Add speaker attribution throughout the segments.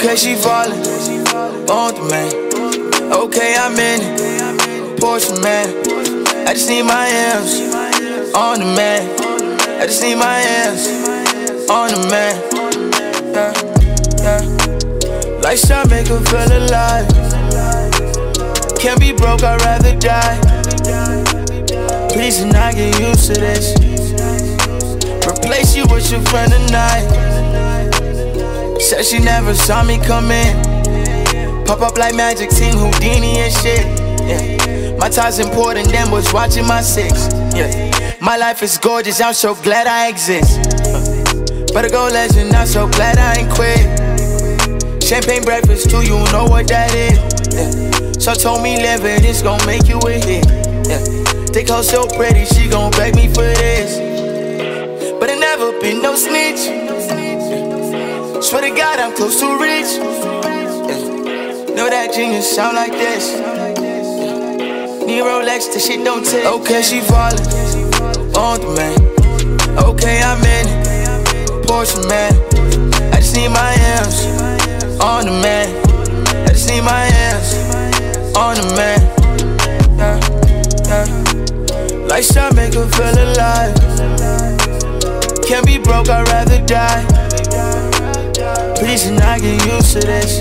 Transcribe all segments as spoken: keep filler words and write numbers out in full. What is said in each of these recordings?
Speaker 1: Okay, she falling on the man. Okay, I'm in it. Porsche man. I just need my hands on the man. I just need my hands on the man. Yeah, yeah. Lifestyle make her feel alive. Can't be broke, I'd rather die. Please do not get used to this. Replace you with your friend tonight. Said she never saw me come in. Pop up like Magic Team, Houdini and shit. Yeah. My time's important than what's watching my six. Yeah. My life is gorgeous, I'm so glad I exist. But a gold legend, I'm so glad I ain't quit. Champagne breakfast too, you know what that is. Yeah. So told me live it, it's gon' make you a hit. Yeah. Think her so pretty, she gon' beg me for this. But I never been no snitch. Yeah. Swear to God, I'm close to rich. Yeah. Know that genius sound like this. Yeah. Need Rolex, the shit don't take. Okay, she falling on the man. Okay, I'm in it. Porsche man. I just need my hands on the man. I just need my hands on the man. Yeah, yeah. Lifestyle make her feel alive. Can't be broke, I'd rather die. Please do not get used to this.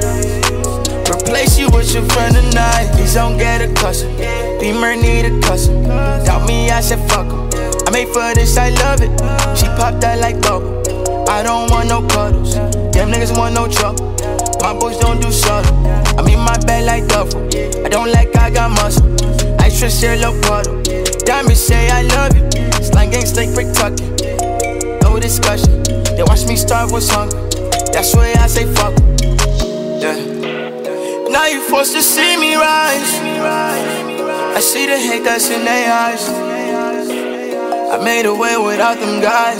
Speaker 1: Replace you with your friend tonight. Please don't get a custom. Beamer need a custom. Doubt me, I said fuck em. I made for this, I love it. She popped that like bubble. I don't want no cuddles. Them niggas want no trouble. My boys don't do subtle. I'm in my bed like duffel. I don't like I got muscle. I trust your little puddle. Diamonds say I love you. Slang gang steak brick tucking. No discussion. They watch me starve with hunger. That's why I say fuck em. Yeah. Now you forced to see me rise. I see the hate that's in their eyes. I made a way without them guys.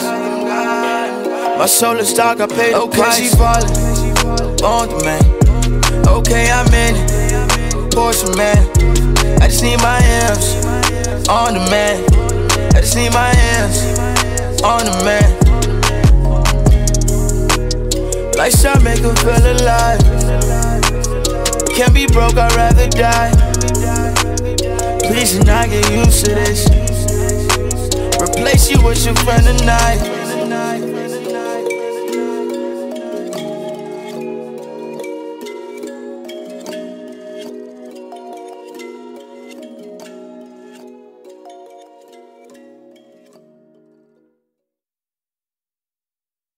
Speaker 1: My soul is dark, I paid the okay, price. Okay, she falling on the man. Okay, I'm in it. Porsche man. I just need my hands on the man. I just need my hands on the man. Lifestyle make her feel alive. Can't be broke, I'd rather die. Please do not get used to this. Replace you with your friend tonight.